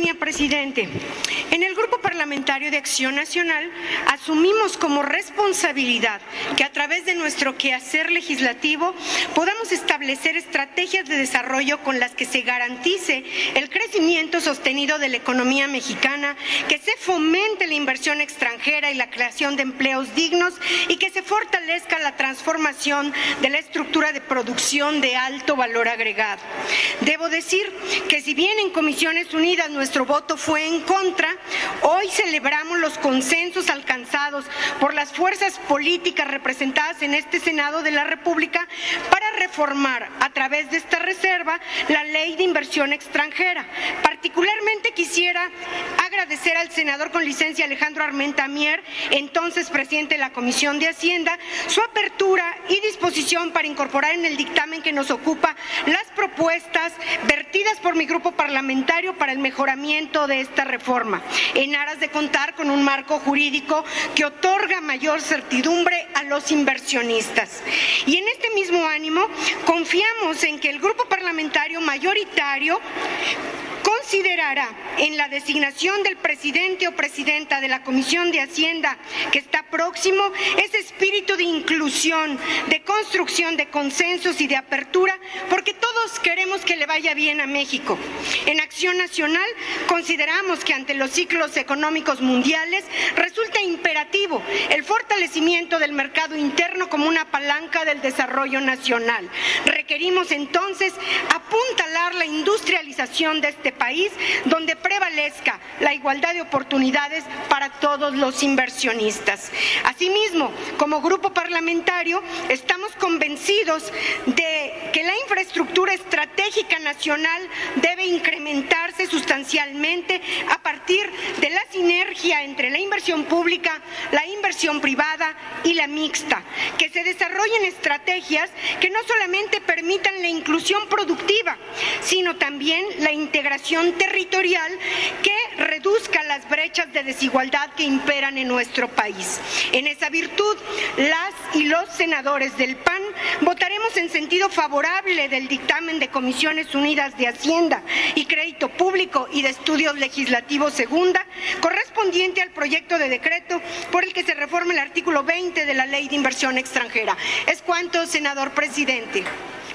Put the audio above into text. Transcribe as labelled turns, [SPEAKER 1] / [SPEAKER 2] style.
[SPEAKER 1] día, presidente. En el Grupo Parlamentario de Acción Nacional asumimos como responsabilidad que a través de nuestro quehacer legislativo podamos establecer estrategias de desarrollo con las que se garantice el crecimiento sostenido de la economía mexicana, que se fomente la inversión extranjera y la creación de empleos dignos y que se fortalezca la transformación de la estructura de producción de alto valor agregado. Debo decir que si bien en Comisiones Unidas nuestro voto fue en contra, hoy celebramos los consensos alcanzados por las fuerzas políticas representadas en este Senado de la República para reformar a través de esta reserva la Ley de Inversión Extranjera. Particularmente quisiera agradecer al senador con licencia Alejandro Armenta Mier, entonces presidente de la Comisión de Hacienda, su apertura y disposición para incorporar en el dictamen que nos ocupa las propuestas vertidas por mi grupo parlamentario para el mejoramiento de esta reforma, en aras de contar con un marco jurídico que otorga mayor certidumbre a los inversionistas. Y en este mismo ánimo, confiamos en que el grupo parlamentario mayoritario considerará en la designación del presidente o presidenta de la Comisión de Hacienda que está próximo ese espíritu de inclusión, de construcción de consensos y de apertura, porque todos queremos que le vaya bien a México. En Acción Nacional consideramos que ante los ciclos económicos mundiales resulta imperativo el fortalecimiento del mercado interno como una palanca del desarrollo nacional. Requerimos entonces apuntalar la industrialización de este país, donde prevalezca la igualdad de oportunidades para todos los inversionistas. Asimismo, como grupo parlamentario, estamos convencidos de que la infraestructura estratégica nacional debe incrementarse sustancialmente a partir de la sinergia entre la inversión pública, la inversión privada y la mixta, que se desarrollen estrategias que no solamente permitan la inclusión productiva, sino también la integración territorial que reduzca las brechas de desigualdad que imperan en nuestro país. En esa virtud, las y los senadores del PAN votaremos en sentido favorable del dictamen de Comisiones Unidas de Hacienda y Crédito Público y de Estudios Legislativos Segunda, correspondiente al proyecto de decreto por el que se reforma el artículo 20 de la Ley de Inversión Extranjera. Es cuanto, senador presidente.